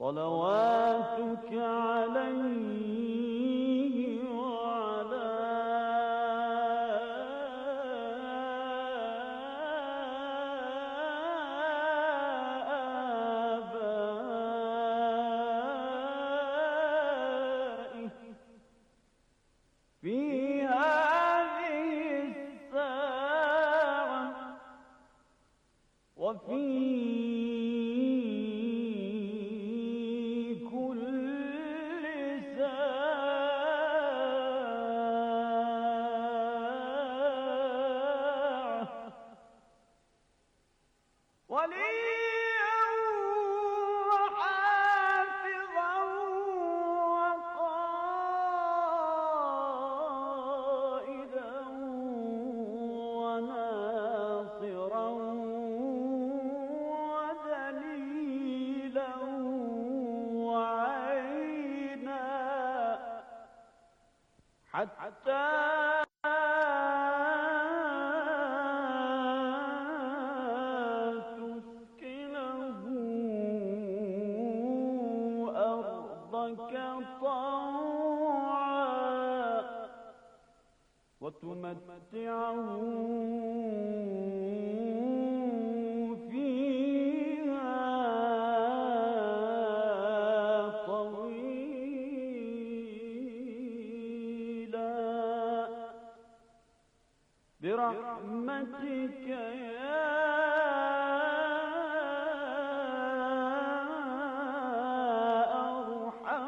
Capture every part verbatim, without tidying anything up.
صلواتك عليه وعلى آبائه في هذه الساعة وفي حتى تسكنه أرضك طوعا وتمتعه برحمتك يا أرحم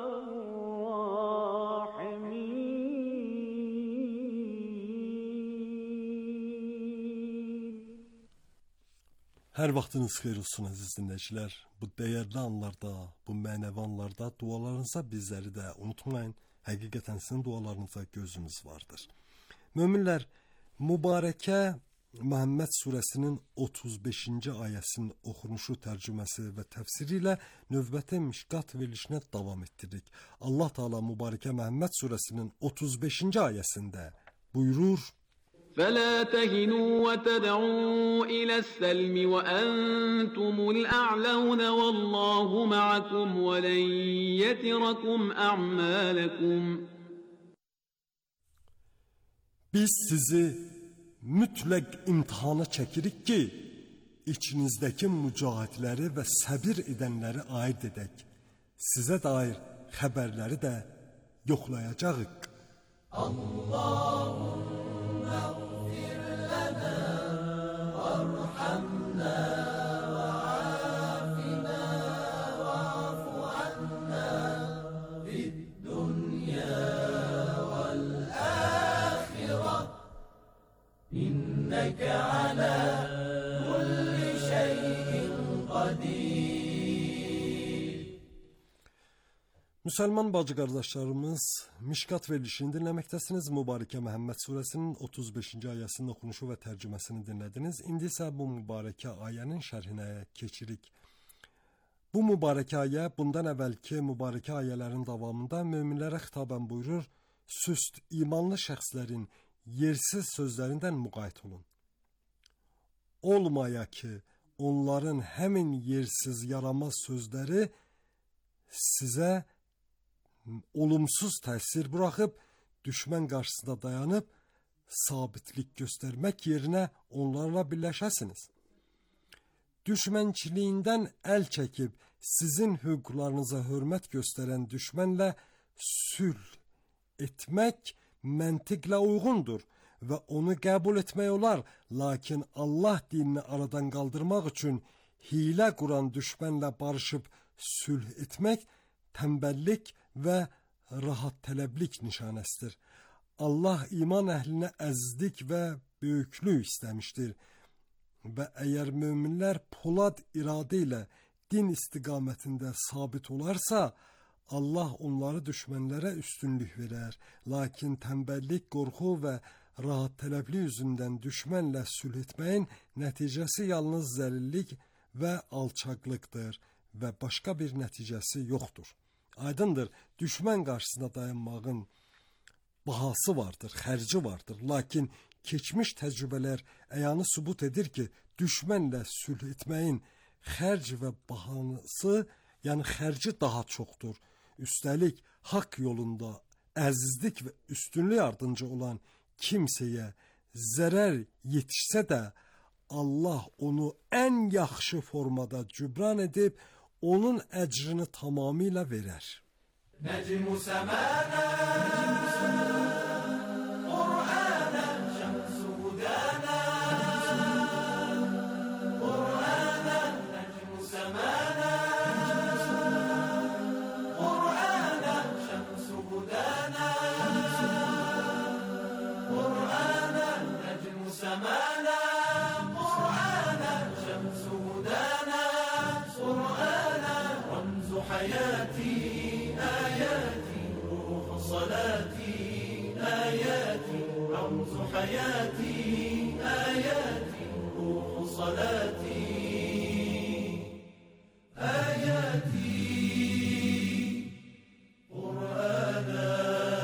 الراحمين. Hər vaxtınız xeyir olsun əziz dinləyicilər. Bu dəyərli anlarda, bu mənəvi anlarda dualarınıza bizləri də unutmayın. Həqiqətən sizin dualarınıza gözümüz vardır. Möminlər, Mübarəkə Məhəmməd surəsinin otuz beşinci ayəsinin oxunuşu, tərcüməsi və təfsiri ilə növbəti mişqat verilişinə davam etdiririk. Allah Teala Mübarəkə Məhəmməd surəsinin otuz beşinci ayəsində buyurur: فَلَا تَهِنُوا وَتَدْعُوا إِلَى السَّلْمِ وَأَنْتُمُ الْأَعْلَوْنَ وَاللَّهُ مَعَكُمْ وَلَنْ يَتِرَكُمْ أَعْمَالَكُمْ. Biz sizi mütləq imtihana çəkirik ki, içinizdəki mücahidləri və səbir edənləri ayırt edək. Sizə dair xəbərləri də yoxlayacağıq. Allahümme ğfir lənə vərhamnə və afina və afu annə fid-dünya vel-âxirə innəkə alə kulli şeyin qadir. Müsəlman bacı qardaşlarımız, Mişqat verilişini dinləməkdəsiniz. Mübarəkə Məhəmməd surəsinin otuz beşinci ayəsinin oxunuşu və tərcüməsini dinlədiniz. İndi isə bu mübarəkə ayənin şərhinə keçirik. Bu mübarəkə ayə bundan əvvəlki mübarəkə ayələrin davamında möminlərə xitabən buyurur: süst, imanlı şəxslərin yersiz sözlərindən müqayət olun. Olmaya ki, onların həmin yersiz yaramaz sözləri sizə olumsuz təsir buraxıb, düşmən qarşısında dayanıb, sabitlik göstərmək yerinə onlarla birləşəsiniz. Düşmənçiliyindən əl çəkib, sizin hüquqlarınıza hörmət göstərən düşmənlə sülh etmək məntiqlə uyğundur və onu qəbul etmək olar, lakin Allah dinini aradan qaldırmaq üçün hilə quran düşmənlə barışıb sülh etmək tənbəllik və rahat tələblik nişanəsidir. Allah iman əhlinə əzizlik və böyüklük istəmişdir və əgər möminlər polad iradə ilə din istiqamətində sabit olarsa, Allah onları düşmənlərə üstünlük verər. Lakin tənbəllik, qorxu və rahat tələblik üzündən düşmənlə sülh etməyin nəticəsi yalnız zəlillik və alçaqlıqdır və başqa bir nəticəsi yoxdur. Aydındır, düşmən qarşısında dayanmağın bahası vardır, xərci vardır. Lakin keçmiş təcrübələr əyanı sübut edir ki, düşmənlə sülh etməyin xərc və bahası yəni xərci daha çoxdur. Üstəlik, haqq yolunda əzizlik və üstünlük ardınca olan kimsəyə zərər yetişsə də, Allah onu ən yaxşı formada cübran edib, onun əcrini tamamilə verər. Nəcmu səmənə, Qur'anə, şəmsu hudənə, Qur'anə, nəcmu səmənə, Qur'anə, şəmsu hudənə, Qur'anə, nəcmu səmənə, Qur'anə, şəmsu hudənə, Qur'anə, ramzu həyəti, آياتي روح صلاتي آياتي رمز حياتي آياتي روح صلاتي آياتي قرآنا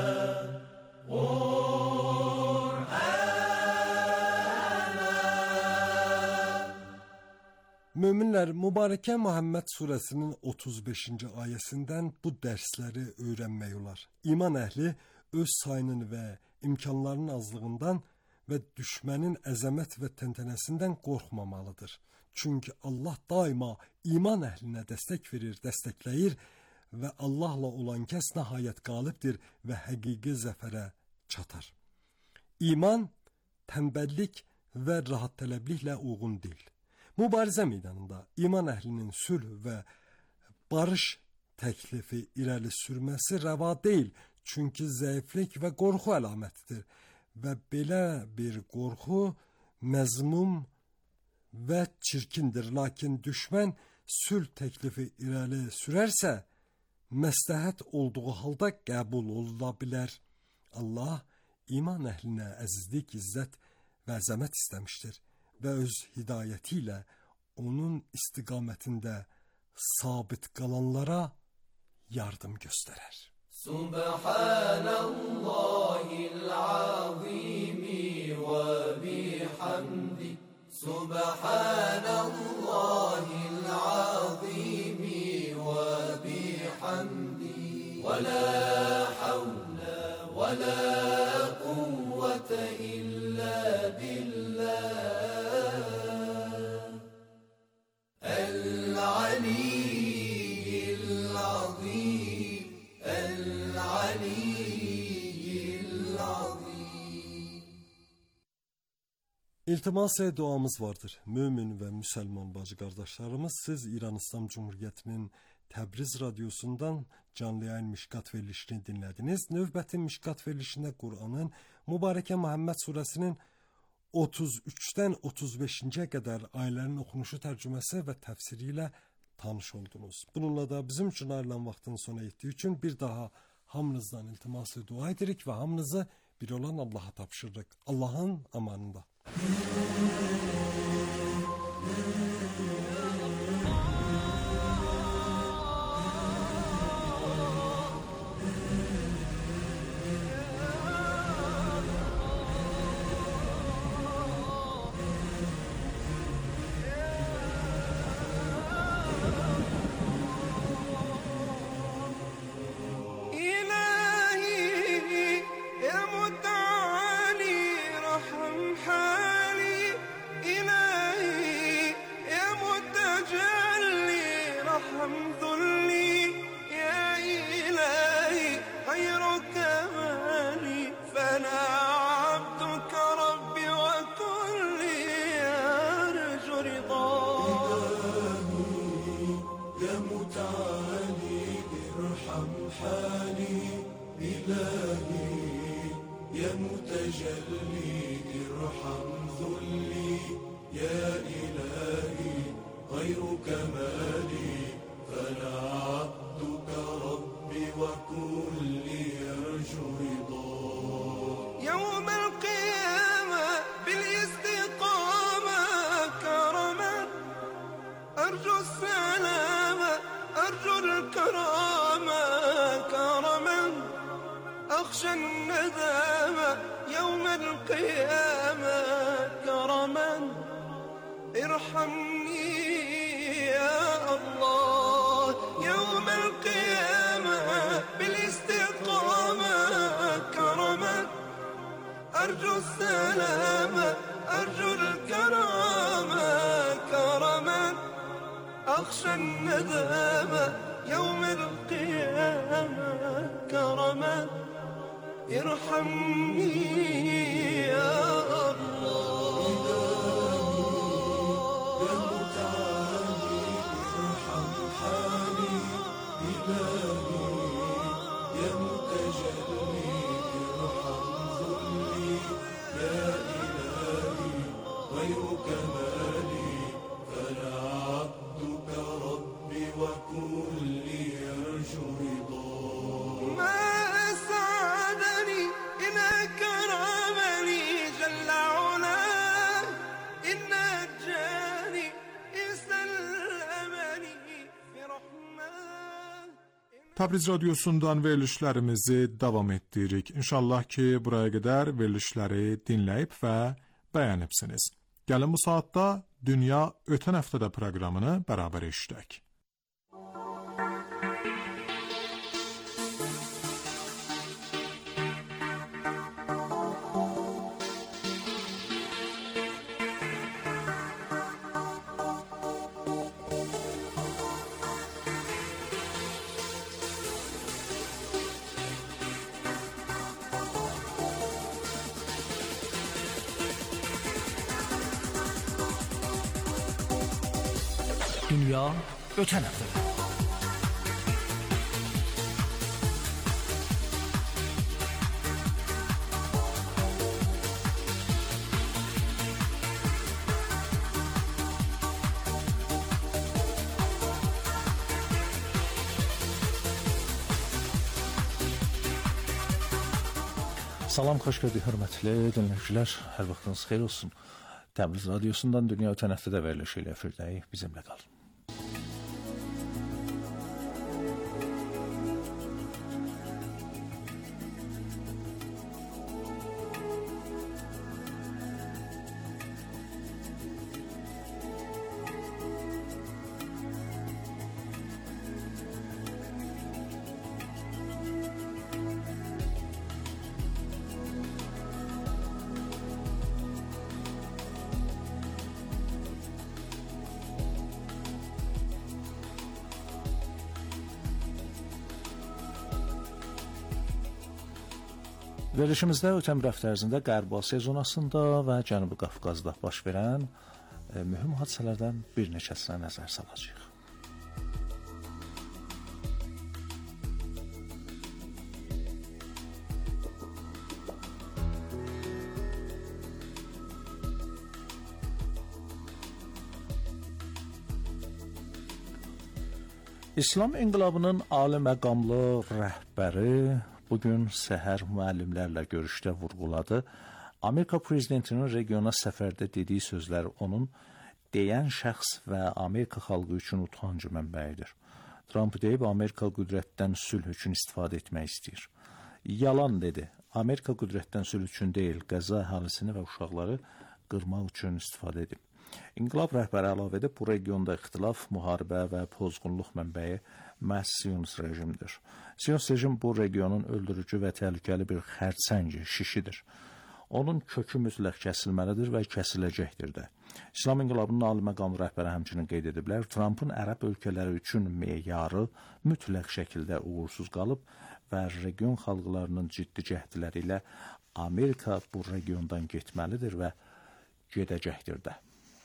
Möminlər, Mübarəkə Muhammed surəsinin otuz beşinci ayəsindən bu dərsləri öyrənmək olar. İman əhli öz sayının və imkanlarının azlığından və düşmənin əzəmət və təntənəsindən qorxmamalıdır. Çünki Allah daima iman əhlinə dəstək verir, dəstəkləyir və Allahla olan kəs nəhayət qalibdir və həqiqi zəfərə çatar. İman, tənbəllik və rahat tələbliklə uyğun deyil. Mübarizə meydanında iman əhlinin sülh və barış təklifi irəli sürməsi rəva deyil, çünki zəiflik və qorxu əlamətidir və belə bir qorxu məzmum və çirkindir. Lakin düşmən sülh təklifi irəli sürərsə, məsləhət olduğu halda qəbul oluna bilər. Allah iman əhlinə əzizlik, izzət və əzəmət istəmişdir və öz hidayəti ilə onun istiqamətində sabit qalanlara yardım göstərər. Subhanallahil azimi və bihamdi Subhanallahil azimi və bihamdi və la havla və la quvvete illa billah العلي العظيم العلي العظيم İltimas-ı duamız vardır. Mömin və müsəlman bacı qardaşlarımız, siz İran İslam Cumhuriyyətinin Təbriz radiosundan canlı yayın Mişkat verilişini dinlədiniz. Növbəti Mişkat verilişində Qur'anın Mübarəkə Muhammed surəsinin otuz üçdən otuz beşinciyə qədər ayələrin oxunuşu, tərcüməsi və təfsiri ilə tanış oldunuz. Bununla da bizim üçün ayrılan vaxtın sona etdiyi üçün bir daha hamınızdan iltiması dua edirik və hamınızı bir olan Allah'a tapşırırıq. Allah'ın amanında. أخشى الندامة يوم القيامة كرما ارحمني يا الله يا أرجو السلامة أرجو الكرامة كرما أخشى الندامة يوم القيامة كرما ارحمني يا Təbriz radiosundan verilişlərimizi davam etdiririk. İnşallah ki, buraya qədər verilişləri dinləyib və bəyənibsiniz. Gəlin bu saatda Dünya Ötən Həftədə proqramını bərabər eşidək. Dünya Ötən Həftədə. Salam, xoş gördük, hörmətli dinləyicilər. Hər vaxtınız xeyir olsun. Təbriz radiosundan Dünya Ötən Həftədə verilişi ilə efirdəyik. Bizimlə qalın. Verilişimizdə ötən bir həftə ərzində Qərb Asiya zonasında və Cənubi Qafqazda baş verən e, mühüm hadisələrdən bir neçəsinə nəzər salacağıq. İslam inqilabının ali məqamlı rəhbəri bugün səhər müəllimlərlə görüşdə vurğuladı. Amerika prezidentinin regiona səfərdə dediyi sözlər onun deyən şəxs və Amerika xalqı üçün utancı mənbəyidir. Trump deyib, Amerika qüdrətdən sülh üçün istifadə etmək istəyir. Yalan dedi. Amerika qüdrətdən sülh üçün deyil, Qəzza əhalisini və uşaqları qırmaq üçün istifadə edib. İnqilab rəhbəri əlavə edib, bu regionda ixtilaf, müharibə və pozğunluq mənbəyi məhz Siyonist rejimdir. Siyonist rejim bu regionun öldürücü və təhlükəli bir xərçəngi, şişidir. Onun kökü mütləq kəsilməlidir və kəsiləcəkdir də. İslam inqilabının ali məqamlı rəhbəri həmçinin qeyd ediblər, Trumpın ərəb ölkələri üçün meyarı mütləq şəkildə uğursuz qalıb və region xalqlarının ciddi cəhdləri ilə Amerika bu regiondan getməlidir və gedəcəkdir də.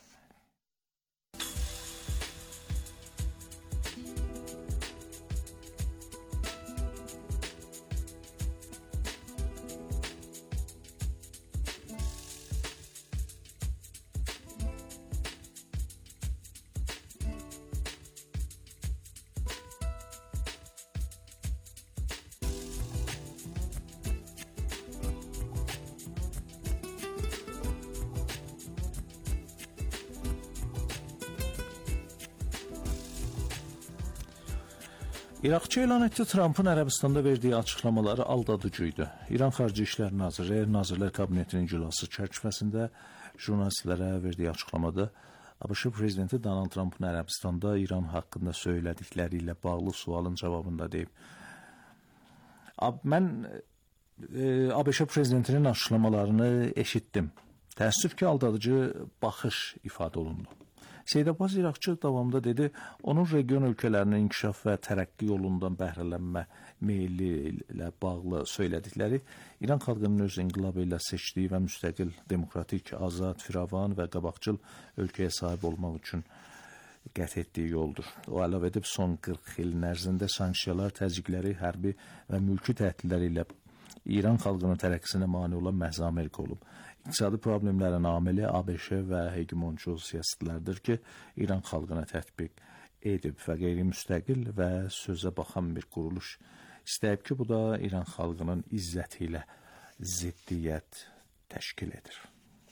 İraqçı elan etdi, Trumpın Ərəbistanda verdiyi açıqlamaları aldadıcıydı. İran Xarici İşlər Naziri, Nazirlər Kabinetinin iclası çərçivəsində jurnalistlərə verdiyi açıqlamada ABŞ prezidenti Donald Trumpın Ərəbistanda İran haqqında söylədikləri ilə bağlı sualın cavabında deyib. Mən E, ABŞ prezidentinin açıqlamalarını eşitdim. Təəssüf ki, aldadıcı baxış ifadə olundu. Seyid Abbas İraqçı davamında dedi, onun region ölkələrinin inkişaf və tərəqqi yolundan bəhrələnmə meyilli ilə bağlı söylədikləri İran xalqının öz inqilabı ilə seçdiyi və müstəqil, demokratik, azad, firavan və qabaqcıl ölkəyə sahib olmaq üçün qət etdiyi yoldur. O əlavə edib, son qırx ilin ərzində sanksiyalar, təzyiqləri, hərbi və mülki təhdidləri ilə İran xalqının tərəqqisinə mane olan məhz Amerika olub. İqtisadi problemlərin amili ABŞ və hegemonçu siyasətlərdir ki, İran xalqına tətbiq edib və qeyri-müstəqil və sözə baxan bir quruluş istəyib ki, bu da İran xalqının izzəti ilə ziddiyyət təşkil edir.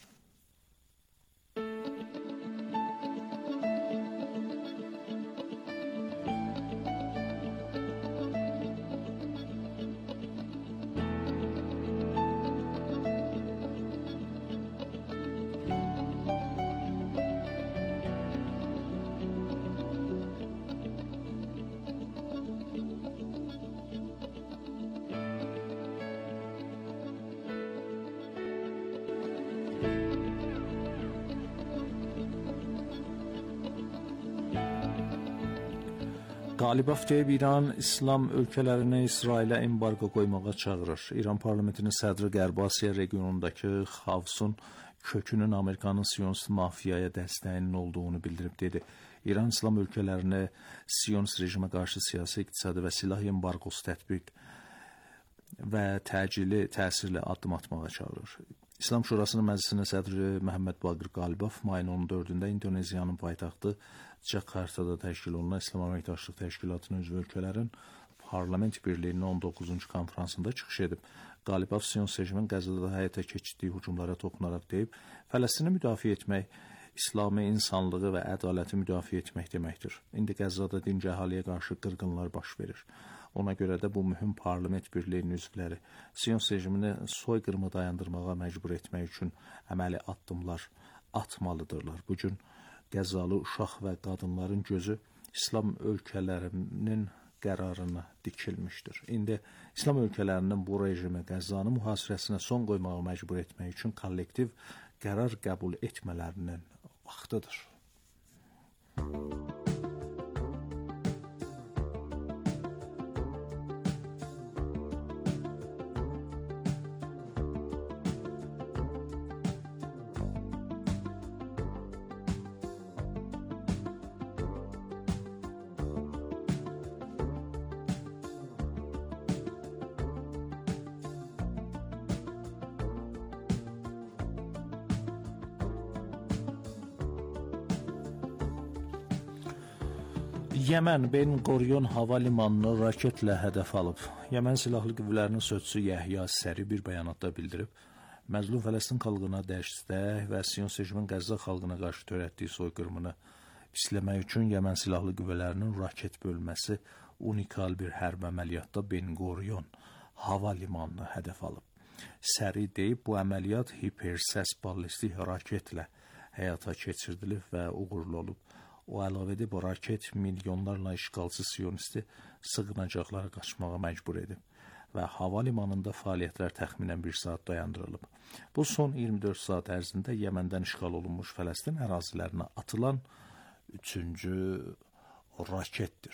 Qalibov deyib, İran İslam ölkələrinə İsrailə embargo qoymağa çağırır. İran parlamentinin sədri Qərbi Asiya regionundakı xavfun kökünün Amerikanın Siyonist mafiyaya dəstəyinin olduğunu bildirib dedi. İran İslam ölkələrinə Siyonist rejimə qarşı siyasi, iqtisadi və silah embargosu tətbiq və təcili təsirli addım atmağa çağırır. İslam Şurasının məclisinin sədri Məhəmməd Baqir Qalibov mayın on dördündə İndoneziyanın paytaxtı Jakartada təşkil olunan İslam Əməkdaşlıq Təşkilatının üzv ölkələrin Parlament Birliyinin on doqquzuncu konfransında çıxış edib. Qalibov Siyonist rejimin Qəzzada həyata keçirdiyi hücumlara toxunaraq deyib, Fələstini müdafiə etmək, İslami insanlığı və ədaləti müdafiə etmək deməkdir. İndi Qəzzada dinc əhaliyə qarşı qırğınlar baş verir. Ona görə də bu mühüm Parlament Birliyinin üzvləri Siyonist rejimini soyqırımı dayandırmağa məcbur etmək üçün əməli addımlar atmalıdırlar. Bu gün Qəzzalı uşaq və qadınların gözü İslam ölkələrinin qərarına dikilmişdir. İndi İslam ölkələrinin bu rejimi Qəzzanın mühasirəsinə son qoymağa məcbur etmək üçün kollektiv qərar qəbul etmələrinin vaxtıdır. Yəmən Ben Qoriyon hava limanını raketlə hədəf alıb. Yəmən silahlı qüvvələrinin sözçüsü Yəhya Səri bir bəyanatda bildirib, məzlum Fələstin xalqına dəstək və Siyonist rejimin Qəzza xalqına qarşı törətdiyi soyqırımını pisləmək üçün Yəmən silahlı qüvvələrinin raket bölməsi unikal bir hərb əməliyyatda Ben Qoriyon hava limanını hədəf alıb. Səri deyib, bu əməliyyat hipersəs ballistik raketlə həyata keçirdilib və uğurlu olub. O əlavə edib, o raket milyonlarla işğalçı Siyonisti sığınacaqlara qaçmağa məcbur edib və hava limanında fəaliyyətlər təxminən bir saat dayandırılıb. Bu son iyirmi dörd saat ərzində Yəməndən işğal olunmuş Fələstin ərazilərinə atılan üçüncü raketdir.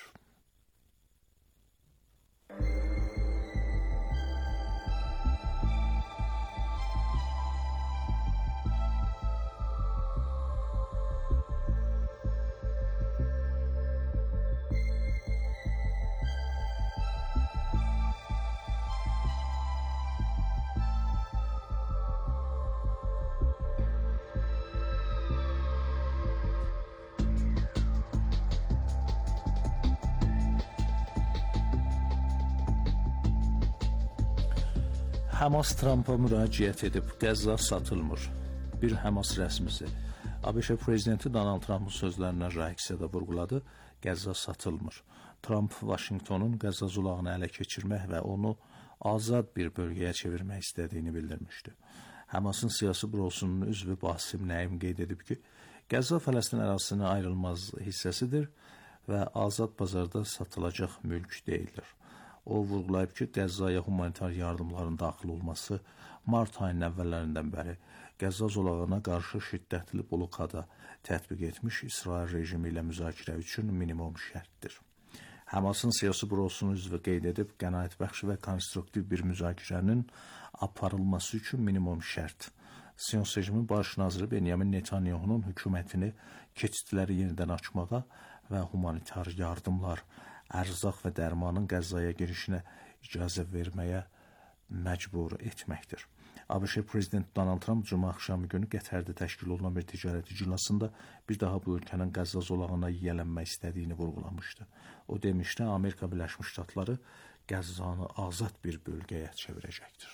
Hamas Trumpa müraciət edib, Qəzza satılmır. Bir Hamas rəsmisi. ABŞ prezidenti Donald Trumpın sözlərinə reaksiyada vurğuladı, Qəzza satılmır. Trump Vaşinqtonun Qəzza zolağını ələ keçirmək və onu azad bir bölgəyə çevirmək istədiyini bildirmişdi. Hamasın siyasi bürosunun üzvü Basim Nəim qeyd edib ki, Qəzza Fələstin ərazisinin ayrılmaz hissəsidir və azad bazarda satılacaq mülk deyildir. O vurğulayıb ki, Qəzzaya humanitar yardımların daxil olması mart ayının əvvəllərindən bəri Qəzza zolağına qarşı şiddətli blokada tətbiq etmiş İsrail rejimi ilə müzakirə üçün minimum şərtdir. Həmasın siyasi bürosunun üzvü qeyd edib, qənaətbəxş və konstruktiv bir müzakirənin aparılması üçün minimum şərt Siyonist rejimin baş naziri Benyamin Netanyahunun hökumətini keçidləri yenidən açmağa və humanitar yardımlar, ərzaq və dərmanın Qəzzaya girişinə icazə verməyə məcbur etməkdir. ABŞ Prezidenti Donald Trump cümə axşamı günü Qətərdə təşkil olunan bir ticarət iclasında bir daha bu ölkənin Qəzza zolağına yiyələnmək istədiyini vurğulamışdı. O demişdi, Amerika Birləşmiş Ştatları Qəzzanı azad bir bölgəyə çevirəcəkdir.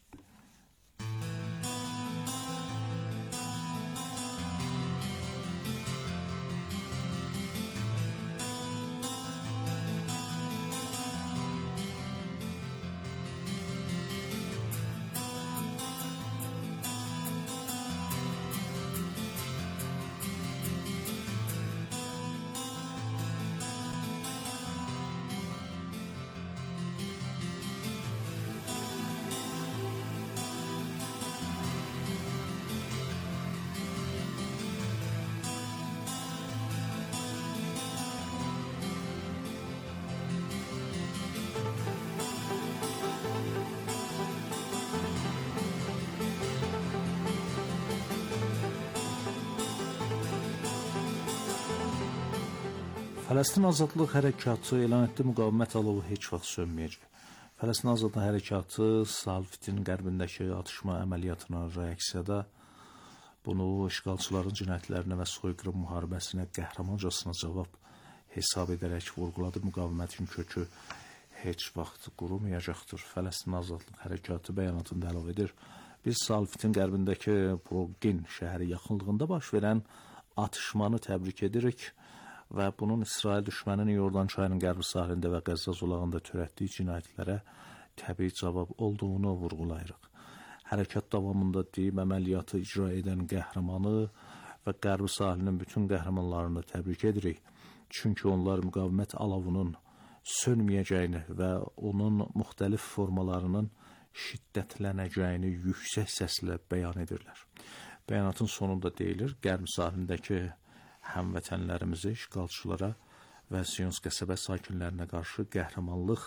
Fələstin Azadlıq Hərəkatı elan etdi, müqavimət alovu heç vaxt sönməyəcək. Fələstin Azadlıq Hərəkatı Salfitin qərbindəki atışma əməliyyatına reaksiyada bunu işğalçıların cinayətlərinə və soyqırım müharibəsinə qəhrəmancasına cavab hesab edərək vurğuladı. Müqavimətin kökü heç vaxt qurumayacaqdır. Fələstin Azadlıq Hərəkatı bəyanatında əlavə edir. Biz Salfitin qərbindəki Progin şəhəri yaxınlığında baş verən atışmanı təbrik edirik və bunun İsrail düşməninin Yordan çayının qərbi sahilində və Qəzza zolağında törətdiyi cinayətlərə təbii cavab olduğunu vurğulayırıq. Hərəkat davamında deyib əməliyyatı icra edən qəhrəmanı və qərbi sahilinin bütün qəhrəmanlarını təbrik edirik. Çünki onlar müqavimət alovunun sönməyəcəyini və onun müxtəlif formalarının şiddətlənəcəyini yüksək səslə bəyan edirlər. Bəyanatın sonunda deyilir, qərbi sahilindəki həmvətənlərimizi işğalçılara və Siyonist qəsəbə sakinlərinə qarşı qəhrəmanlıq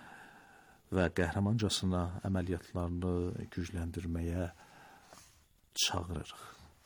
və qəhrəmancasına əməliyyatlarını gücləndirməyə çağırırıq.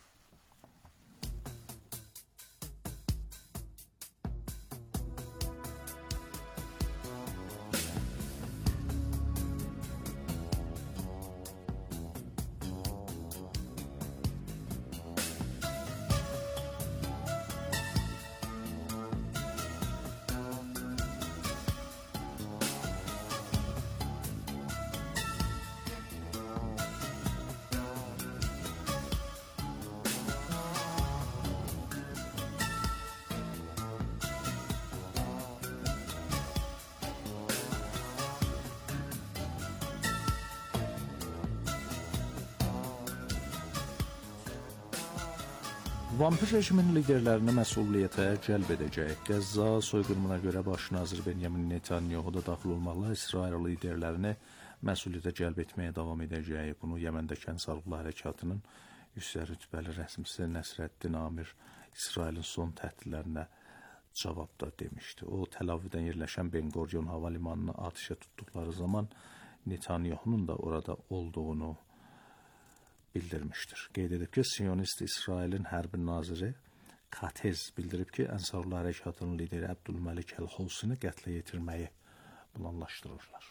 Vampir rejimin liderlərini məsuliyyətə cəlb edəcək. Qəzza soyqırımına görə baş nazir Benyamin Netanyahu da daxil olmaqla İsrail liderlərini məsuliyyətə cəlb etməyə davam edəcəyi. Bunu Yəməndəki Ənsarullah Hərəkatının yüksək rütbəli rəsmisi Nəsrəddin Amir İsrailin son təhdidlərinə cavabda demişdi. O, Təl-Avivdən yerləşən Ben Gurion hava limanını atışa tutduqları zaman Netanyahunun da orada olduğunu bildirmişdir. Qeyd edib ki, Siyonist İsrailin hərbi naziri Katez bildirib ki, Ənsarullah Hərəkatının lideri Əbdülməlik Əl-Hosini qətlə yetirməyi planlaşdırırlar.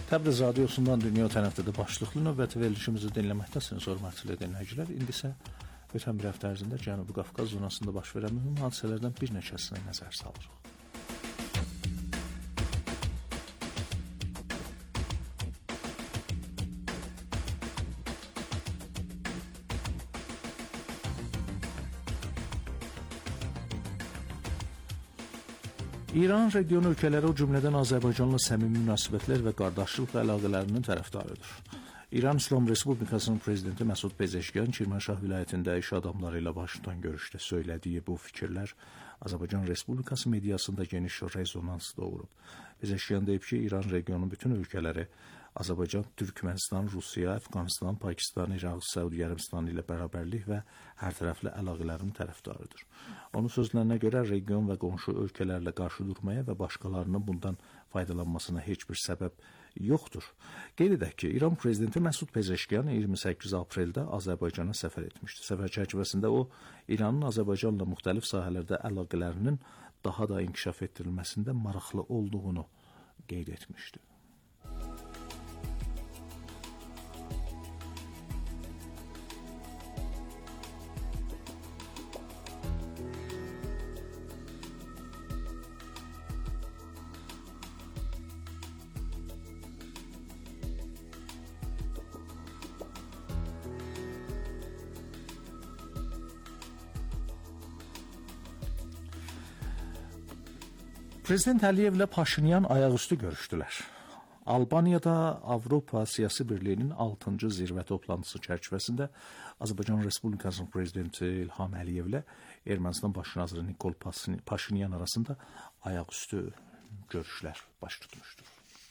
Təbriz radiosundan Dünya Ötən Həftədə başlıqlı növbəti verilişimizi dinləməkdəsiniz, hörmətli dinləyicilər. İndi isə ötən bir həftə ərzində Cənubi Qafqaz zonasında baş verən mühüm hadisələrdən bir neçəsinə nəzər salırıq. İran region ölkələri, o cümlədən Azərbaycanla səmimi münasibətlər və qardaşlıq əlaqələrinin tərəfdarıdır. İran İslam Respublikasının prezidenti Məsud Pezeşkiyan Kirmanşah vilayətində iş adamları ilə Vaşinqton görüşdə söylədiyi bu fikirlər Azərbaycan Respublikası mediasında geniş rezonans doğurub. Pezeşkiyan deyib ki, İran regionun bütün ölkələri Azərbaycan, Türkmənistan, Rusiya, Əfqanistan, Pakistan, İraq, Səudiyyə Ərəbistanı ilə bərabərlik və hərtərəfli əlaqələrin tərəfdarıdır. Onun sözlərinə görə region və qonşu ölkələrlə qarşı durmaya və başqalarının bundan faydalanmasına heç bir səbəb yoxdur. Qeyd edək ki, İran prezidenti Məsud Pezeşkiyan iyirmi səkkiz apreldə Azərbaycana səfər etmişdi. Səfər çərçivəsində o, İranın Azərbaycanla müxtəlif sahələrdə əlaqələrinin daha da inkişaf etdirilməsində maraqlı olduğunu qeyd etmişdi. Prezident Əliyevlə Paşinyan ayaqüstü görüşdülər. Albaniyada Avropa Siyasi Birliyinin altıncı zirvə toplantısı çərçivəsində Azərbaycan Respublikasının prezidenti İlham Əliyevlə Ermənistan baş naziri Nikol Paşinyan arasında ayaqüstü görüşlər baş tutmuşdur.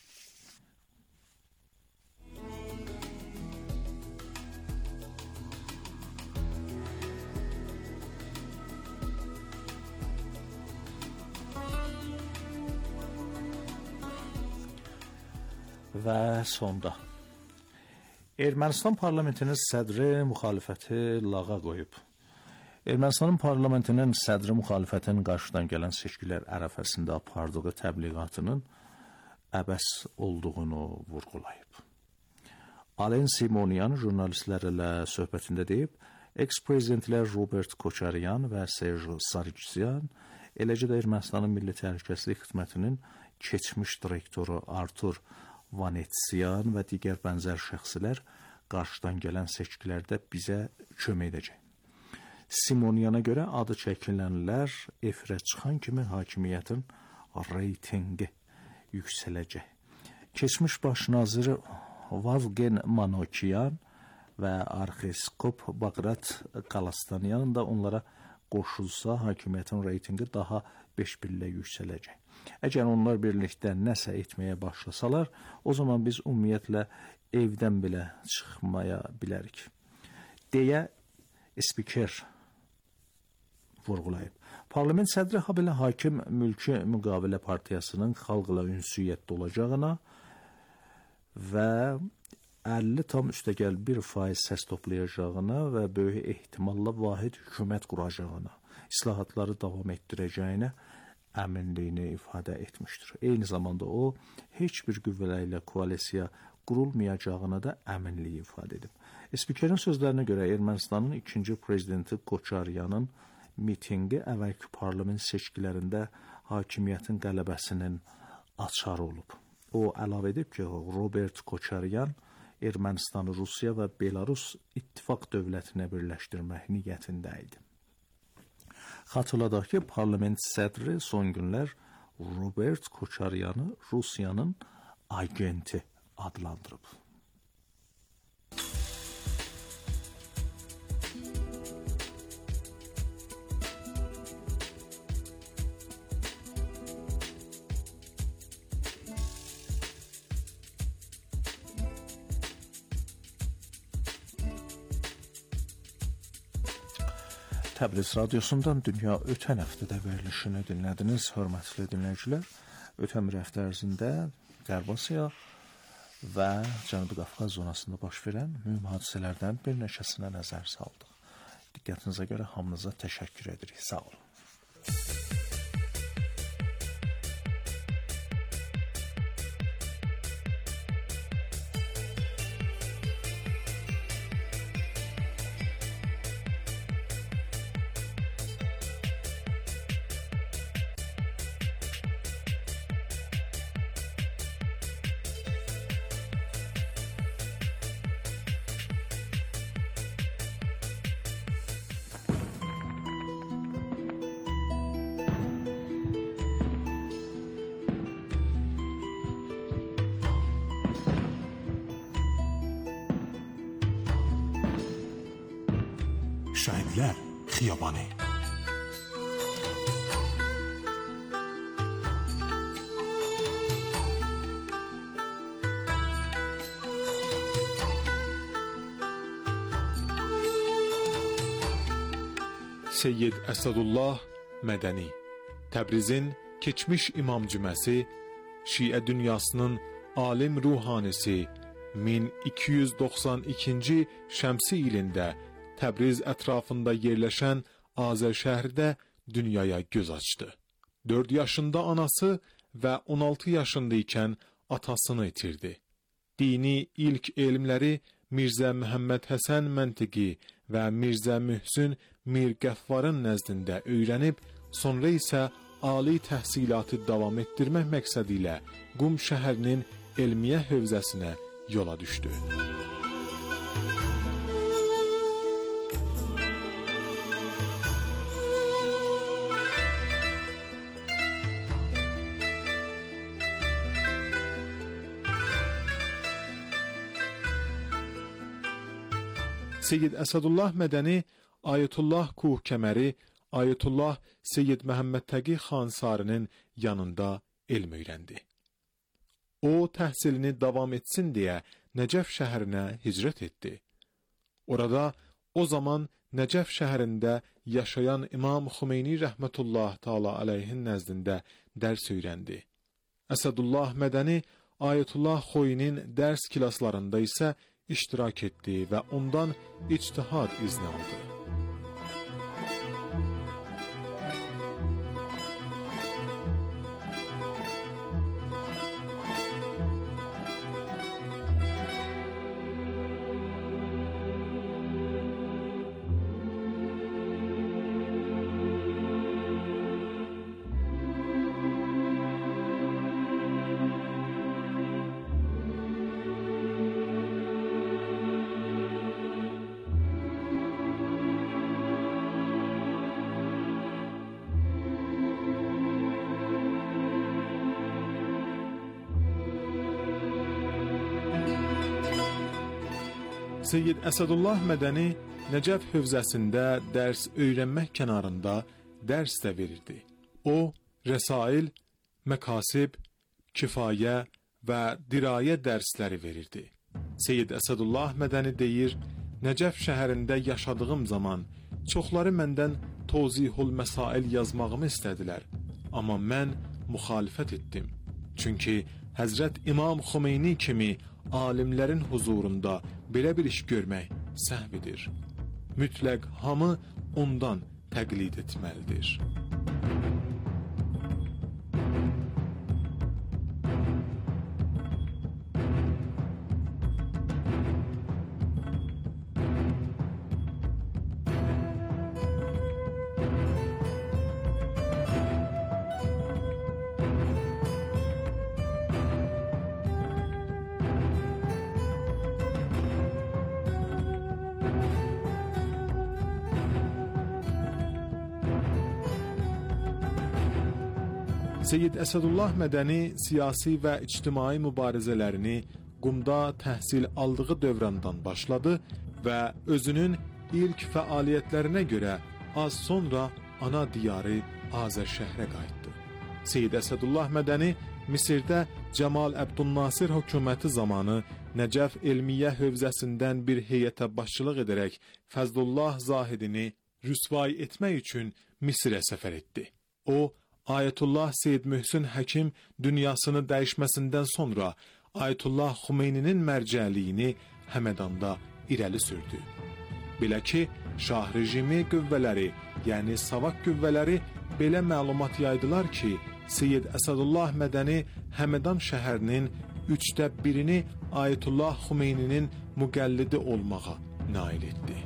Və sonda Ermənistan parlamentinin sədri müxalifəti lağa qoyub. Ermənistanın parlamentinin sədri müxalifətin qarşıdan gələn seçkilər ərəfəsində apardığı təbliğatının əbəs olduğunu vurğulayıb. Alen Simonyan jurnalistlərlə söhbətində deyib, eks-prezidentlər Robert Koçaryan və Serj Sargsyan, eləcə də Ermənistanın Milli Təhlükəsizlik Xidmətinin keçmiş direktoru Artur Vanetsyan və digər bənzər şəxslər qarşıdan gələn seçkilərdə bizə kömək edəcək. Simonyana görə adı çəkilənlər efirə çıxan kimi hakimiyyətin reytingi yüksələcək. Keçmiş baş naziri Vazgen Manokyan və arxiyepiskop Bağrat Qalastanyan da onlara qoşulsa hakimiyyətin reytingi daha beş pillə yüksələcək. Əgər onlar birlikdə nəsə etməyə başlasalar, o zaman biz ümumiyyətlə evdən belə çıxmaya bilərik, deyə spiker vurğulayıb. Parlament sədri habelə hakim Mülki Müqavilə Partiyasının xalqla ünsiyyətdə olacağına və əlli tam üstəgəl bir faiz səs toplayacağına və böyük ehtimalla vahid hökumət quracağına, islahatları davam etdirəcəyinə əminliyini ifadə etmişdir. Eyni zamanda o, heç bir qüvvələrlə koalisiya qurulmayacağına da əminliyi ifadə edib. Spikerin sözlərinə görə Ermənistanın ikinci prezidenti Koçaryanın mitinqi əvvəlki parlament seçkilərində hakimiyyətin qələbəsinin açarı olub. O əlavə edib ki, Robert Koçaryan Ermənistanı Rusiya və Belarus ittifaq dövlətinə birləşdirmək niyyətində idi. Xatırladaq ki, parlament sədri son günlər Robert Koçaryanı Rusiyanın agenti adlandırıb. Təbriz radiosundan Dünya Ötən Həftədə verilişini dinlədiniz, hörmətli dinləyicilər. Ötən bir həftə ərzində Qərb Asiya və Cənubi Qafqaz zonasında baş verən mühüm hadisələrdən bir neçəsinə nəzər saldıq. Diqqətinizə görə hamınıza təşəkkür edirik. Sağ olun. Şəhidlər Xiyabanı. Seyyid Əsədullah Mədəni, Təbrizin keçmiş imam cüməsi, Şiə dünyasının alim ruhanisi, min iki yüz doxsan ikinci şəmsi ilində Təbriz ətrafında yerləşən Azər şəhərdə dünyaya göz açdı. dörd yaşında anası və on altı yaşında ikən atasını itirdi. Dini ilk elmləri Mirzə Məhəmməd Həsən Məntiqi və Mirzə Mühsün Mir Qəfvarın nəzdində öyrənib, sonra isə ali təhsilatı davam etdirmək məqsədi ilə Qum şəhərinin elmiyə hövzəsinə yola düşdü. Seyyid Əsədullah Mədəni Ayətullah Kuh Kəməri, Ayətullah Seyyid Məhəmməd Təqi Xansarinin yanında elm öyrəndi. O, təhsilini davam etsin deyə Nəcəf şəhərinə hicrət etdi. Orada o zaman Nəcəf şəhərində yaşayan İmam Xümeyni rəhmətullah təala aleyhin nəzdində dərs öyrəndi. Əsədullah Mədəni Ayətullah Xoyinin dərs klaslarında isə iştirak etdi və ondan ictihad izni aldı. Seyyid Əsədullah Mədəni Nəcəf hövzəsində dərs öyrənmək kənarında dərs də verirdi. O, rəsail, məkasib, kifayə və dirayə dərsləri verirdi. Seyyid Əsədullah Mədəni deyir, Nəcəf şəhərində yaşadığım zaman çoxları məndən tozihul məsail yazmağımı istədilər. Amma mən müxalifət etdim. Çünki Həzrət İmam Xümeyni kimi alimlərin huzurunda belə bir iş görmək səhvidir. Mütləq hamı ondan təqlid etməlidir. Seyyid Əsədullah Mədəni siyasi və ictimai mübarizələrini Qumda təhsil aldığı dövrandan başladı və özünün ilk fəaliyyətlərinə görə az sonra ana diyarı Azər şəhrə qayıtdı. Seyyid Əsədullah Mədəni Misirdə Cəmal Əbdülnasir hökuməti zamanı Nəcəf elmiyyə hövzəsindən bir heyətə başçılıq edərək Fəzlullah Zahidini rüsvay etmək üçün Misirə səfər etdi. O, Ayətullah Seyyid Mühsün Həkim dünyasını dəyişməsindən sonra Ayətullah Xumeyninin mərcəliyini Həmədanda irəli sürdü. Belə ki, şah rejimi qüvvələri, yəni savaq qüvvələri belə məlumat yaydılar ki, Seyyid Əsədullah Mədəni Həmədan şəhərinin üçdə birini Ayətullah Xumeyninin müqəllidi olmağa nail etdi.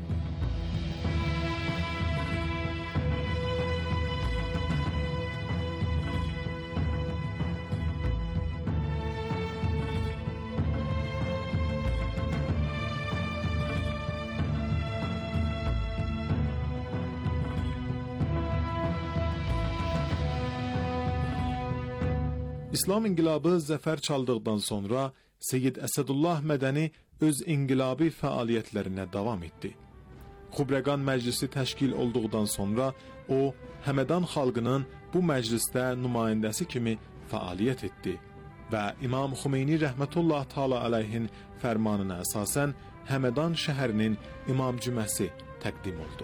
İslam inqilabı zəfər çaldıqdan sonra Seyyid Əsədullah Mədəni öz inqilabi fəaliyyətlərinə davam etdi. Xubreqan Məclisi təşkil olduqdan sonra o, Həmədan xalqının bu məclisdə nümayəndəsi kimi fəaliyyət etdi və İmam Xümeyni rəhmətullah təala əleyhin fərmanına əsasən Həmədan şəhərinin imam cüməsi təqdim oldu.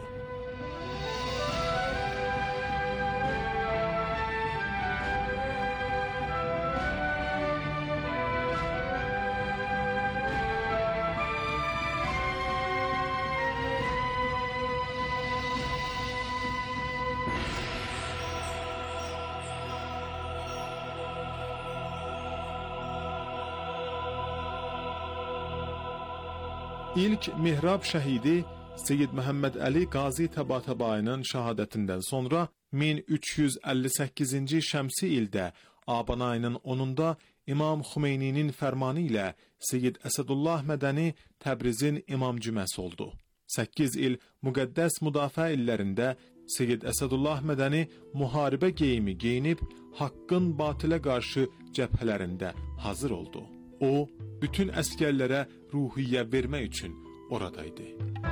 İlk mihrab şəhidi Seyyid Məhəmməd Əli Qazi Təbatəbayının şəhadətindən sonra min üç yüz əlli səkkizinci şəmsi ildə Aban ayının onunda İmam Xümeyninin fərmanı ilə Seyyid Əsədullah Mədəni Təbrizin imam cüməsi oldu. səkkiz il müqəddəs müdafiə illərində Seyyid Əsədullah Mədəni müharibə geyimi geyinib haqqın batılə qarşı cəbhələrində hazır oldu. O, bütün əskərlərə ruhiyyə vermək üçün oradaydı.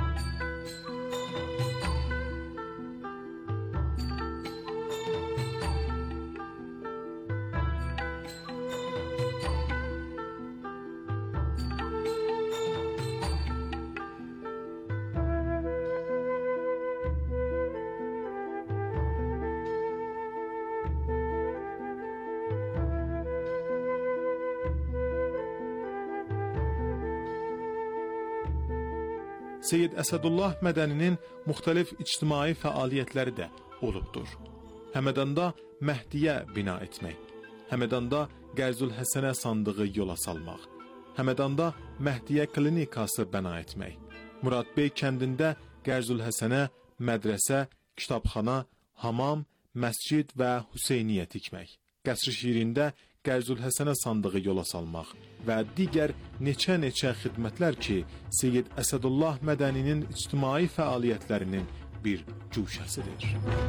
Seyyid Əsədullah Mədəninin müxtəlif ictimai fəaliyyətləri də olubdur. Həmədanda Məhdiyə bina etmək, Həmədanda Qərzül Həsənə sandığı yola salmaq, Həmədanda Məhdiyə klinikası bəna etmək, Muradbey kəndində Qərzül Həsənə mədrəsə, kitabxana, hamam, məscid və Hüseyniyyə tikmək, Qəsr-i Şirində Qərzül Həsənə sandığı yola salmaq və digər neçə-neçə xidmətlər ki, Seyyid Əsədullah Mədəninin ictimai fəaliyyətlərinin bir cuşəsidir.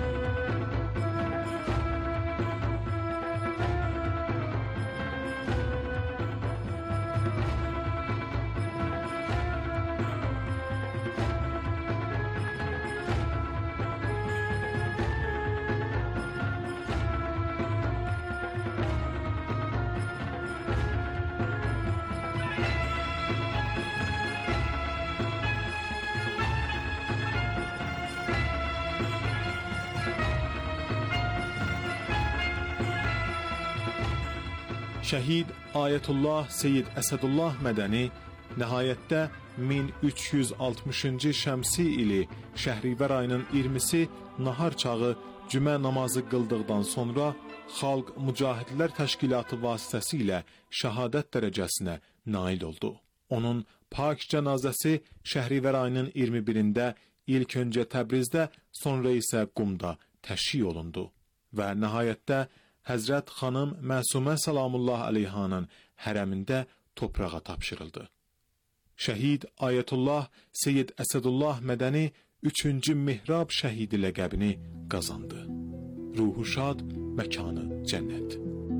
Şəhid Ayətullah Seyyid Əsədullah Mədəni nəhayətdə min üç yüz altmışıncı şəmsi ili Şəhrivər ayının iyirmisi nahar çağı cümə namazı qıldıqdan sonra Xalq Mücahidlər Təşkilatı vasitəsilə şəhadət dərəcəsinə nail oldu. Onun pak cənazəsi Şəhrivər ayının iyirmi birində ilk öncə Təbrizdə, sonra isə Qumda təşyih olundu və nəhayətdə Həzrət xanım Məsumə Salamullah əleyhanın hərəmində toprağa tapşırıldı. Şəhid Ayətullah Seyyid Əsədullah Mədəni üçüncü mihrab şəhidi ləqəbini qazandı. Ruhu şad, məkanı cənnət.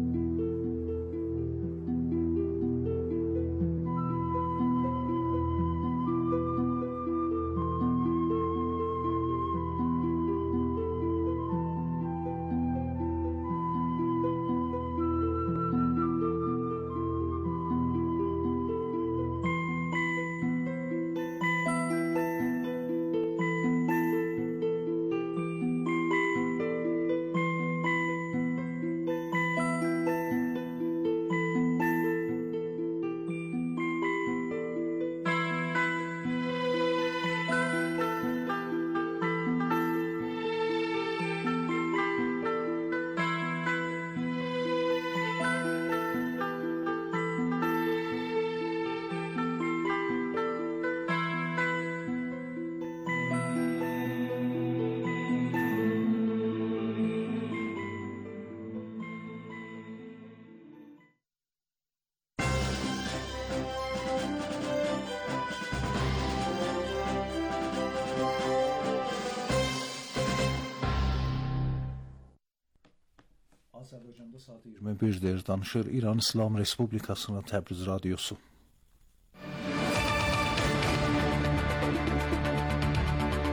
Azərbaycanda saat iyirmi birdir, danışır İran İslam Respublikasının Təbriz radiosu.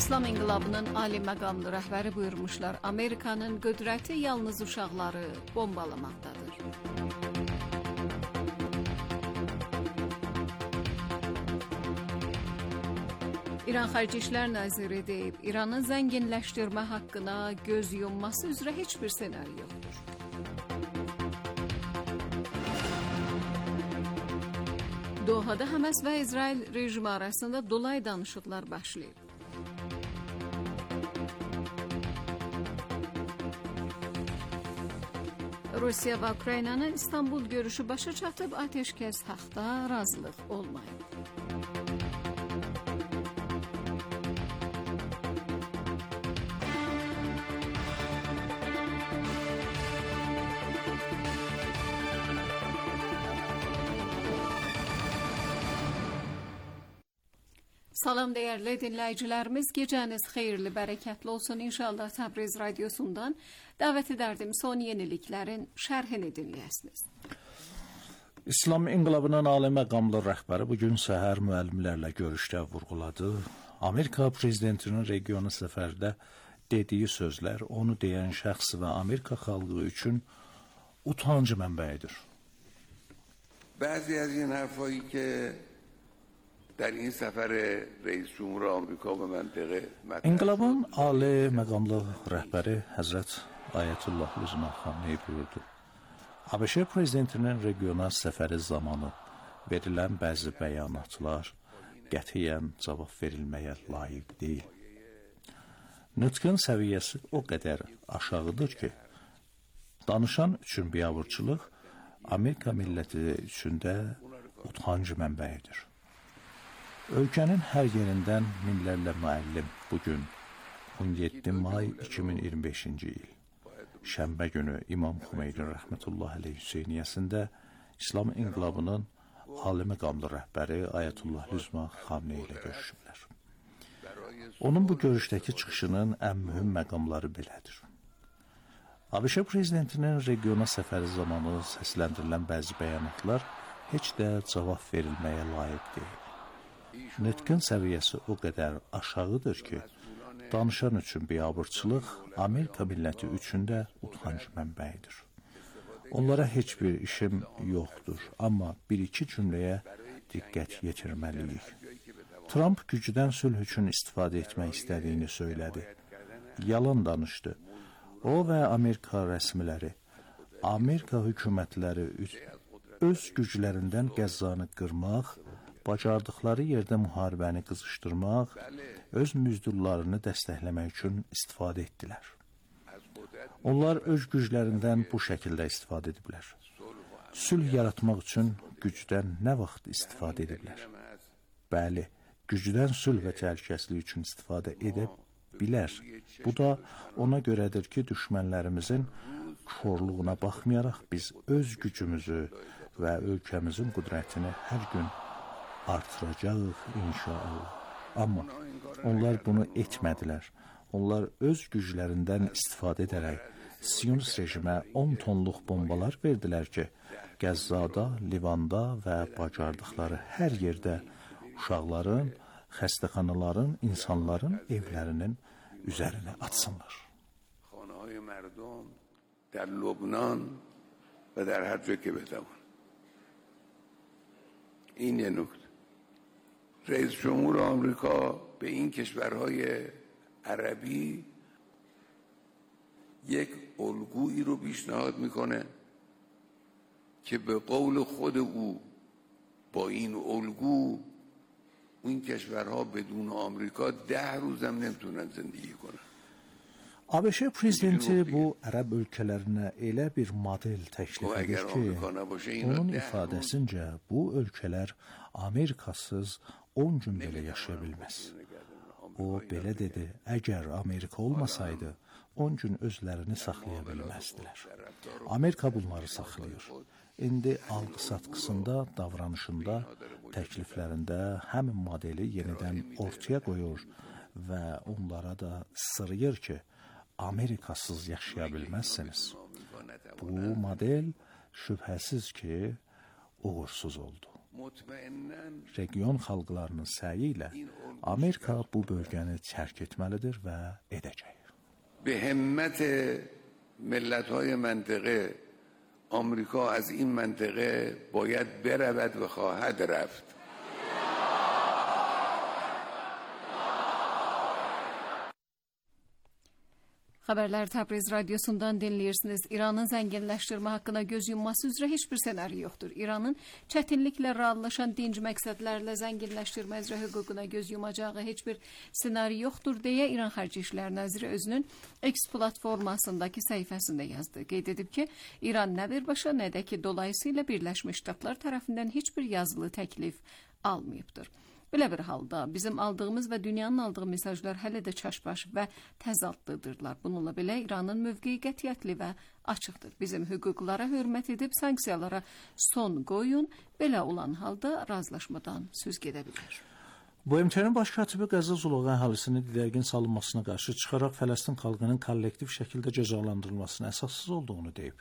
İslam İnqilabının ali məqamlı rəhbəri buyurmuşlar, Amerikanın qüdrəti yalnız uşaqları bombalamaqdadır. İran Xarici İşlər Naziri deyib, İranı zənginləşdirmə haqqına göz yumması üzrə heç bir senari yoxdur. Dohada Həməs və İsrail rejimi arasında dolay danışıqlar başlayıb. Rusiya və Ukraynanın İstanbul görüşü başa çatıb, ateşkəs haqqında razılıq olmayıb. Salam değerli dinləyicilərimiz, gecəniz xeyirli, bərəkətli olsun inşallah. Təbriz radyosundan dəvət edərdim son yeniliklərin şərhini dinləyəsiniz. İslam İnqilabının ali məqamlı rəhbəri bugün səhər müəllimlərlə görüşdə vurğuladı. Amerika prezidentinin regionu səfərdə dediyi sözlər onu deyən şəxs və Amerika xalqı üçün utancı mənbəyidir. Bəzi az این حرفایی که در این سفر رئیس جمهور آمریکا به منطقه İnqilabın ali məqamlı rəhbəri Həzrət Ayətullah Lüzma Xamneyi buyurdu. ABŞ prezidentinin regional səfəri zamanı verilən bəzi bəyanatlar qətiyyən cavab verilməyə layiq deyil. Nutqun səviyyəsi o qədər aşağıdır ki, danışan üçün biabırçılıq Amerika milləti üçün də utancı mənbəyidir. Ölkənin hər yerindən minlərlə müəllim bugün on yeddi may iki min iyirmi beşinci il şənbə günü İmam Xümeyni rəhmətullah əleyh Hüseyniyyəsində İslam İnqilabının ali məqamlı rəhbəri Ayətullah Lüzma Xamneyi ilə görüşüblər. Onun bu görüşdəki çıxışının ən mühüm məqamları belədir. ABŞ prezidentinin regiona səfəri zamanı səsləndirilən bəzi bəyanatlar heç də cavab verilməyə layiq deyil. Nutqun səviyyəsi o qədər aşağıdır ki, danışan üçün biabırçılıq Amerika milləti üçün də utanc mənbəyidir. Onlara heç bir işim yoxdur, amma bir-iki cümləyə diqqət yetirməliyik. Trump gücdən sülh üçün istifadə etmək istədiyini söylədi. Yalan danışdı. O və Amerika rəsmiləri, Amerika hökumətləri öz güclərindən Qəzzanı qırmaq, bacardıqları yerdə müharibəni qızışdırmaq, öz müzdurlarını dəstəkləmək üçün istifadə etdilər. Onlar öz güclərindən bu şəkildə istifadə ediblər. Sülh yaratmaq üçün gücdən nə vaxt istifadə ediblər? Bəli, gücdən sülh və təhlükəsizlik üçün istifadə edə bilər. Bu da ona görədir ki, düşmənlərimizin korluğuna baxmayaraq biz öz gücümüzü və ölkəmizin qüdrətini hər gün artıracağıq inşallah. Amma onlar bunu etmədilər. Onlar öz güclərindən istifadə edərək Siyonist rejimə on tonluq bombalar verdilər ki, Qəzzada, Livanda və bacardıqları hər yerdə uşaqların, xəstəxanaların, insanların evlərinin üzərinə atsınlar. خانه‌های مردم در لبنان و در هر جا که بتوان. این یه نکته. رئیس جمهور آمریکا به این کشورهای عربی یک الگویی رو پیشنهاد میکنه که به قول خود او با این الگو این کشورها بدون آمریکا ده روز هم نمیتونن زندگی کنن. ABŞ prezidenti bu ərəb ölkələrinə elə bir model təklif edir ki, onun ifadəsincə bu ölkələr Amerikasız on gün belə yaşaya bilməz. O belə dedi, əgər Amerika olmasaydı on gün özlərini saxlaya bilməzdilər. Amerika bunları saxlayır. İndi alqı-satqısında, davranışında, təkliflərində həmin modeli yenidən ortaya qoyur və onlara da sırıyır ki, Amerikasız yaşaya bilməzsiniz. Bu model şübhəsiz ki, uğursuz oldu. Region xalqlarının səyi ilə Amerika bu bölgəni tərk etməlidir və edəcək. به همت ملت‌های منطقه آمریکا از این منطقه باید برود و خواهد رفت. Xəbərlər Təbriz radiosundan dinləyirsiniz. İranın zənginləşdirmə haqqında göz yumması üzrə heç bir ssenari yoxdur. İranın çətinliklə reallaşan dinc məqsədlərlə zənginləşdirmə üzrə hüququna göz yumacağı heç bir ssenari yoxdur deyə İran Xarici İşlər Naziri özünün X platformasındakı səhifəsində yazdı. Qeyd edib ki, İran nə birbaşa, nə də ki, dolayısıyla Birləşmiş Ştatlar tərəfindən heç bir yazılı təklif almayıbdır. Belə bir halda bizim aldığımız və dünyanın aldığı mesajlar hələ də çaşbaş və təzadlıdırlar. Bununla belə İranın mövqeyi qətiyyətli və açıqdır. Bizim hüquqlara hörmət edib sanksiyalara son qoyun, belə olan halda razılaşmadan söz gedə bilər. Bu M T N'nin baş katibi Qəzza zolağı əhalisinin didərgin salınmasına qarşı çıxaraq Fələstin xalqının kollektiv şəkildə cəzalandırılmasının əsassız olduğunu deyib.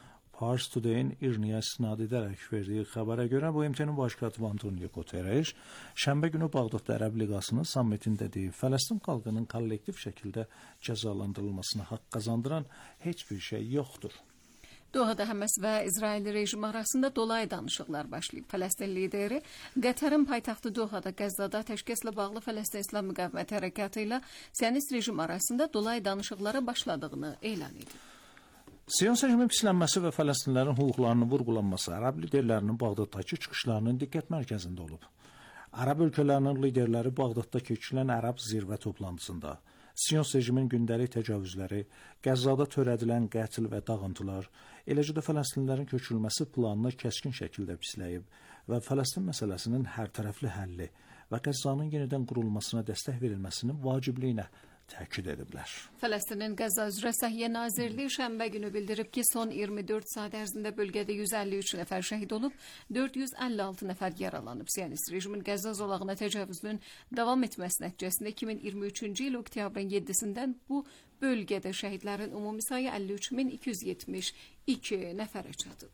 Pars Today-in İrniyə istinad edərək verdiyi xəbərə görə bu M T N'nin baş katibi Antonio Guterres şənbə günü Bağdadda Ərəb Liqasının sammitində deyib, Fələstin xalqının kollektiv şəkildə cəzalandırılmasına haqq qazandıran heç bir şey yoxdur. Dohada Həməs və İsrail rejimi arasında dolayı danışıqlar başlayıb. Fələstin lideri Qətərin paytaxtı Dohada Qəzzada təşkillə bağlı Fələstin İslam Müqavimət Hərəkatı ilə Siyonist rejim arasında dolayı danışıqlara başladığını elan edib. Siyonist rejimin pislənməsi və Fələstinlərin hüquqlarının vurğulanması Ərəb liderlərinin Bağdaddakı çıxışlarının diqqət mərkəzində olub. Ərəb ölkələrinin liderləri Bağdadda keçirilən Ərəb zirvə toplantısında Siyonist rejimin gündəlik təcavüzləri, Qəzzada törədilən qətl və dağıntılar, eləcə də Fələstinlərin köçürülməsi planını kəskin şəkildə pisləyib və Fələstin məsələsinin hərtərəfli həlli və Qəzzanın yenidən qurulmasına dəstək verilməsinin vacibliyinə təkid ediblər. Fələstinin Qəzza üzrə Səhiyyə Nazirliyi şənbə günü bildirib ki, son iyirmi dörd saat ərzində bölgədə yüz əlli üç nəfər şəhid olub, dörd yüz əlli altı nəfər yaralanıb. Siyonist rejimin Qəzza zolağına təcavüzünün davam etməsi nəticəsində iki min iyirmi üçüncü il oktyabrın yeddisindən bu bölgədə şəhidlərin ümumi sayı əlli üç min iki yüz yetmiş iki nəfərə çatıb.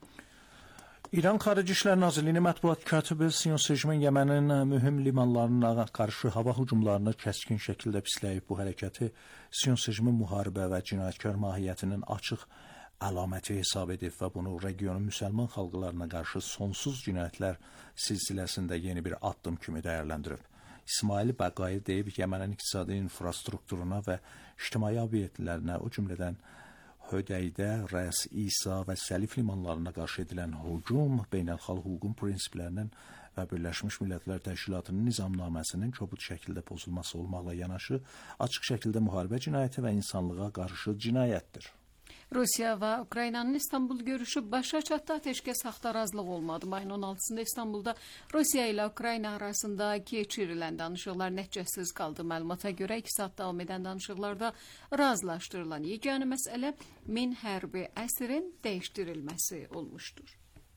İran Xarici İşlər Nazirliyinin mətbuat katibi Siyonist rejimin Yəmənin mühüm limanlarına qarşı hava hücumlarını kəskin şəkildə pisləyib. Bu hərəkəti Siyonist rejimin müharibə və cinayətkar mahiyyətinin açıq əlaməti hesab edib və bunu regionun müsəlman xalqlarına qarşı sonsuz cinayətlər silsiləsində yeni bir addım kimi dəyərləndirib. İsmail Bəqai deyib, Yəmənin iqtisadi infrastrukturuna və ictimai obyektlərinə, o cümlədən Hödəydə, Rəs, İsa və Səlif limanlarına qarşı edilən hücum beynəlxalq hüququn prinsiplərinin və Birləşmiş Millətlər Təşkilatının nizamnaməsinin kobud şəkildə pozulması olmaqla yanaşı, açıq şəkildə müharibə cinayəti və insanlığa qarşı cinayətdir. Rusiya və Ukraynanın İstanbul görüşü başa çatdı, ateşkəs haqqında razılıq olmadı. Mayın on altısında İstanbulda Rusiya ilə Ukrayna arasında keçirilən danışıqlar nəticəsiz qaldı. Məlumata görə iki saat davam edən danışıqlarda razılaşdırılan yeganə məsələ min hərbi əsirin dəyişdirilməsi olmuşdur.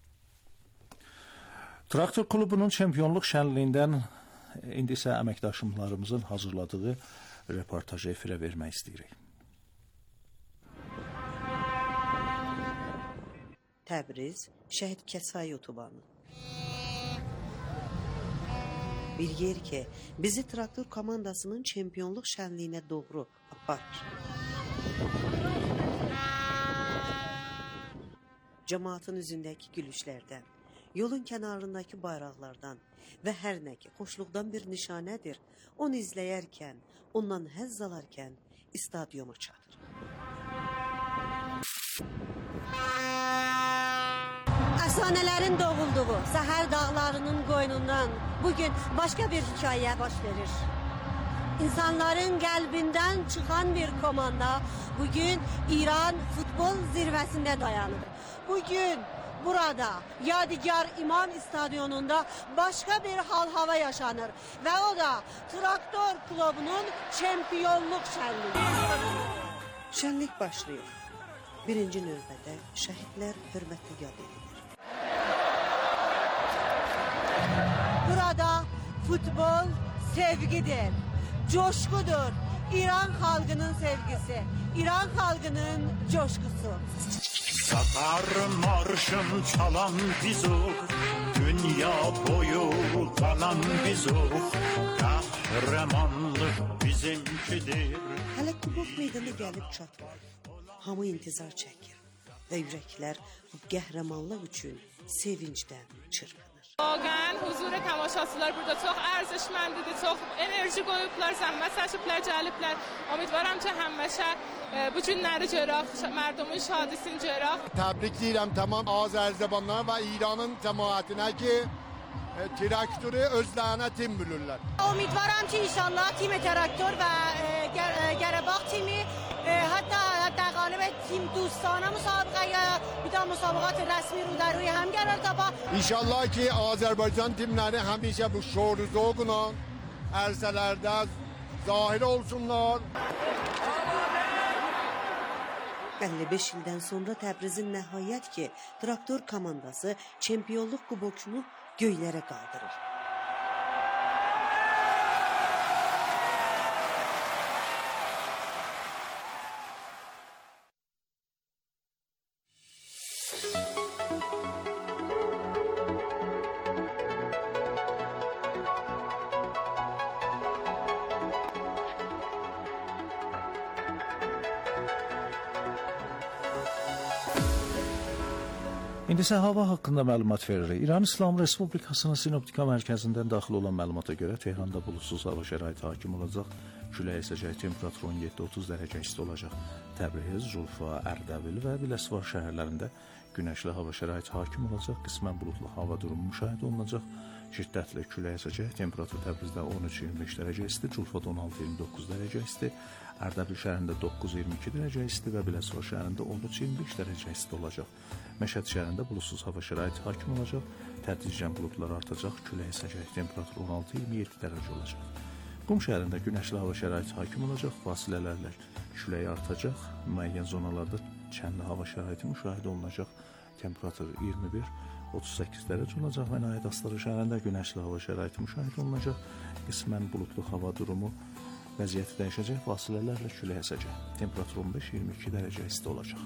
Traktor klubunun çempionluq şənliyindən indi isə əməkdaşlarımızın hazırladığı reportajı efirə vermək istəyirik. Təbriz Şəhid Kəsay otobanı. Bir yer ki, bizi traktor komandasının çempionluq şənliyinə doğru aparır. Cemaatın üzündəki gülüşlərdən, yolun kənarındakı bayraqlardan və hər nə ki, xoşluqdan bir nişanədir, onu izləyərkən, ondan həzz alarkən stadyuma çatır. Əfsanələrin doğulduğu Səhər dağlarının qoynundan bugün başqa bir hikayə baş verir. İnsanların qəlbindən çıxan bir komanda bugün İran futbol zirvəsində dayanır. Bugün burada Yadigar İmam Stadyonunda başqa bir hal-hava yaşanır və o da Traktor klubunun çempionluq şənliyi. Şənlik başlayır. Birinci növbədə şəhidlər hörmətlə yad edilir. Burada futbol sevgidir, coşkudur. İran halkının sevgisi, İran halkının coşkusu. Satar marşım çalan bizo, dünya boyu kalan bizuh, kahramanlık bizimkidir. Hələ kubok meydana gəlib çatmır. Hamı intizar çəkir və ürəklər bu qəhrəmanlıq üçün sevincdən çırpınır. واقعا حضور تماشاچılar burada çox ارزشمندیdir. çox enerji qoyublar, zəhmət çəkiblər, gəliblər. Ümidvaram ki, həmişə bu günləri görək, mərdumun şadisini görək. Təbrik deyirəm tamam Azərbaycanlılara və İranın cəmaətinə ki, traktörü özlərinə tim bilirlər. امیدوارم که انشالله تیم تراکتور و گره‌باخت تیمی حتی در قالب تیم دوستانه مسابقه یا بیدار مسابقات رسمی رو در روی هم قرار تابا. İnşallah ki Azərbaycan timləri həmişə bu şour zövqünə ərsələrdə zahir olsunlar. əlli beş ildən sonra Təbrizin nəhayət ki traktor komandası çempionluq kubokunu göylərə qaldırır. İndi isə hava haqqında məlumat veririk. İran İslam Respublikasının Sinoptika mərkəzindən daxil olan məlumata görə Tehranda buludsuz hava şəraiti hakim olacaq. Külək əsəcək, temperatur on yeddi otuz dərəcə isti olacaq. Təbriz, Julfa, Ərdəbil və Biləsuvar şəhərlərində günəşli hava şəraiti hakim olacaq. Qismən buludlu hava durumu müşahidə olunacaq. Şiddətli külək əsəcək, temperatur Təbrizdə on üç iyirmi beş dərəcə isti, Julfada on altı iyirmi doqquz dərəcə isti, Ərdəbil şəhərində doqquz iyirmi iki dərəcə isti və Biləsuvar şəhərində on üç iyirmi beş dərəcə isti olacaq. Məşhəd şəhərində buludsuz hava şəraiti hakim olacaq. Tədricən buludlar artacaq, külək əsəcək, temperatur on altı iyirmi yeddi dərəcə olacaq. Qum şəhərində günəşli hava şəraiti hakim olacaq, fasilələrlə külək artacaq, müəyyən zonalarda çənli hava şəraiti müşahidə olunacaq. Temperatur iyirmi bir otuz səkkiz dərəcə olacaq və nəhayət Astara şəhərində günəşli hava şəraiti müşahidə olunacaq. Qismən buludlu hava durumu vəziyyəti dəyişəcək, fasilələrlə külək əsəcək. Temperatur on beş iyirmi iki dərəcə isti olacaq.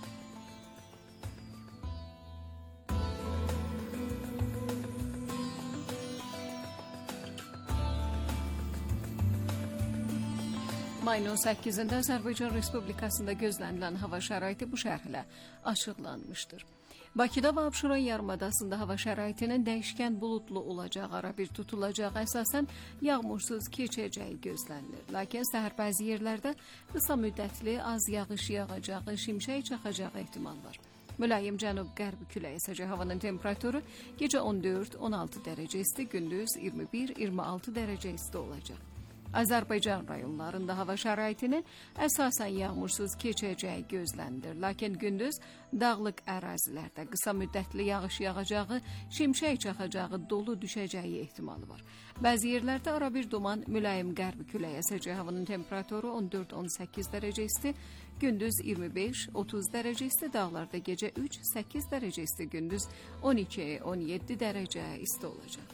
Mayın on səkkizində Azərbaycan Respublikasında gözlənilən hava şəraiti bu şərhlə açıqlanmışdır. Bakıda və Abşeron yarımadasında hava şəraitinin dəyişkən buludlu olacağı, ara bir tutulacağı, əsasən yağmursuz keçəcəyi gözlənilir. Lakin səhər bəzi yerlərdə qısa müddətli az yağış yağacağı, şimşək çaxacağı ehtimal var. Mülayim cənub-qərb külək əsəcək, havanın temperaturu gecə on dörd on altı dərəcə isti, gündüz iyirmi bir iyirmi altı dərəcə isti olacaq. Azərbaycan rayonlarında hava şəraitinin əsasən yağmursuz keçəcəyi gözlənilir. Lakin gündüz dağlıq ərazilərdə qısa müddətli yağış yağacağı, şimşək çaxacağı, dolu düşəcəyi ehtimalı var. Bəzi yerlərdə ara bir duman, mülayim qərb külək əsəcək, havanın temperaturu on dörd on səkkiz dərəcə isti, gündüz iyirmi beş otuz dərəcə isti, dağlarda gecə üç səkkiz dərəcə isti, gündüz on iki on yeddi dərəcə isti olacaq.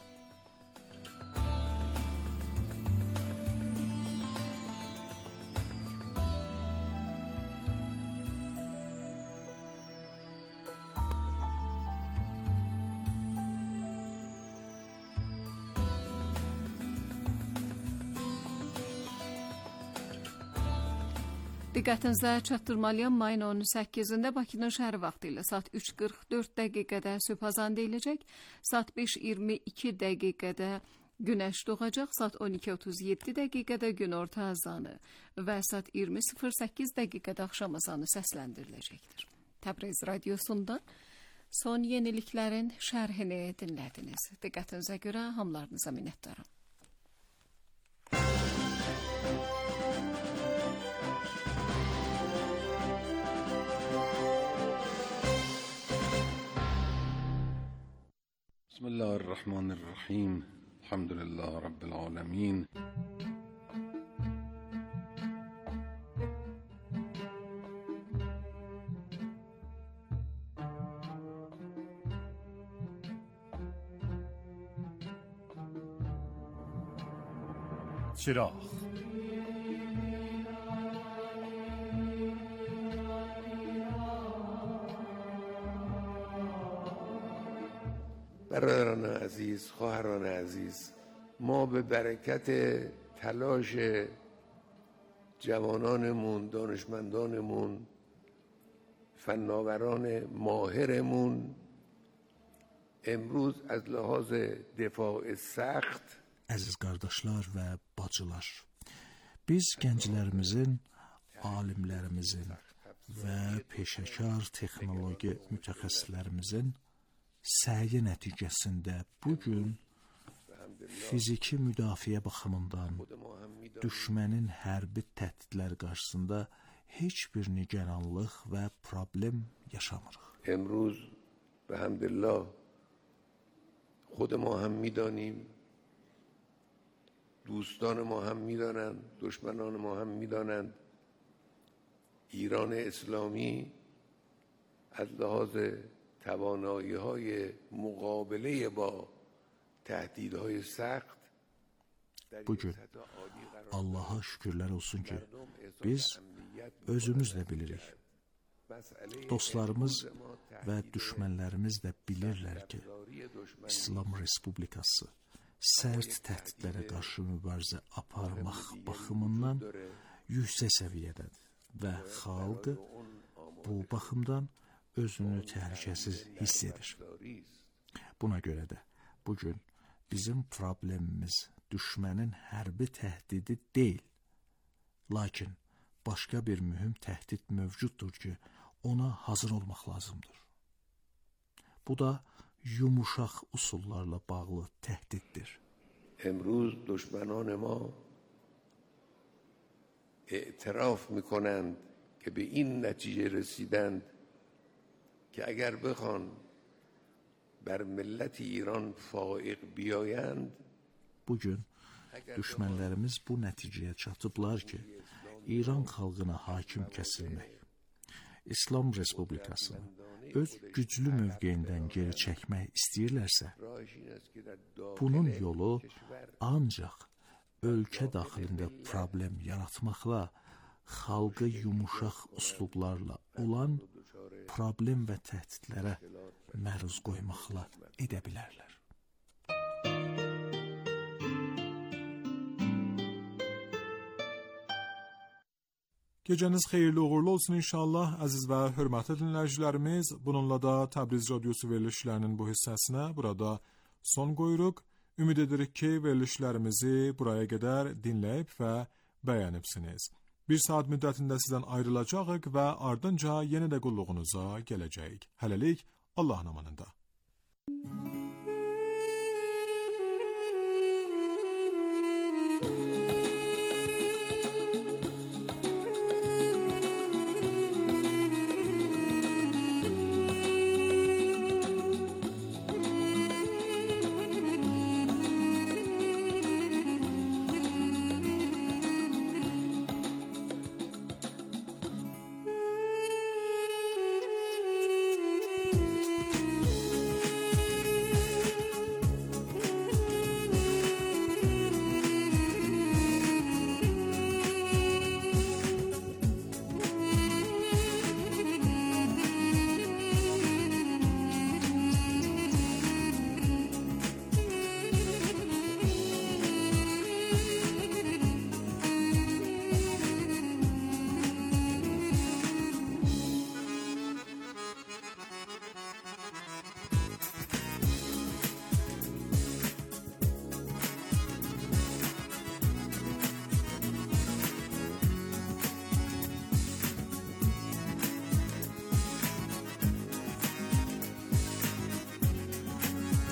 Diqqətinizə çatdırmalıyam, mayın on səkkizində Bakının şəhəri vaxtı ilə saat üç qırx dörd dəqiqədə sübh deyiləcək, saat beş iyirmi iki dəqiqədə günəş doğacaq, saat on iki otuz yeddi dəqiqədə günorta azanı və saat iyirmi sıfır səkkiz dəqiqədə axşam azanı səsləndiriləcəkdir. Təbriz radiosundan son yeniliklərin şərhini dinlədiniz. Diqqətinizə görə hamılarınıza minnətdaram. بسم الله الرحمن الرحیم الحمد لله رب العالمین چراغ برادران عزیز، خواهران عزیز، ما به برکت تلاش جوانانمون، دانشمندانمون، فناوران ماهرمون امروز از لحاظ دفاع سخت Əziz qardaşlar və bacılar, biz gənclərimizin, alimlərimizin və peşəkar texnologiya mütəxəssislərimizin səyi nəticəsində bu gün fiziki müdafiə baxımından düşmənin hərbi təhdidlər qarşısında heç bir nigaranlıq və problem yaşamırıq. امروز به حمدالله خود ما هم میدانیم، دوستان ما هم میدانند، دشمنان ما هم میدانند ایران اسلامی از لحاظ توانایی های مقابله با تهدیدهای سخت Bugün Allaha şükürlər olsun ki, biz özümüz də bilirik. Dostlarımız və düşmənlərimiz də bilirlər ki, İslam Respublikası sərt təhdidlərə qarşı mübarizə aparmaq baxımından yüksək səviyyədədir və xalqı bu baxımdan özünü təhlükəsiz hiss edir. Buna görə də bugün bizim problemimiz düşmənin hərbi təhdidi deyil, lakin başqa bir mühüm təhdid mövcuddur ki, ona hazır olmaq lazımdır. Bu da yumuşaq usullarla bağlı təhdiddir. امروز دشمنان ما اعتراف میکنند که به این نتیجه رسیدند که اگر بخوان بر ملت ایران فائق بیایند Bugün düşmənlərimiz bu nəticəyə çatıblar ki, İran xalqına hakim kəsilmək, İslam Respublikasını öz güclü mövqeyindən geri çəkmək istəyirlərsə, bunun yolu ancaq ölkə daxilində problem yaratmaqla, xalqı yumuşaq üslublarla olan problem və təhdidlərə məruz qoymaqla edə bilərlər. Gecəniz xeyirli uğurlu olsun inşallah, əziz və hörmətli dinləyicilərimiz. Bununla da Təbriz Radiosu verilişlərinin bu hissəsinə burada son qoyuruq. Ümid edirik ki, verilişlərimizi buraya qədər dinləyib və bəyənibsiniz. Bir saat müddətində sizdən ayrılacağıq və ardınca yenə də qulluğunuza gələcəyik. Hələlik, Allahın amanında.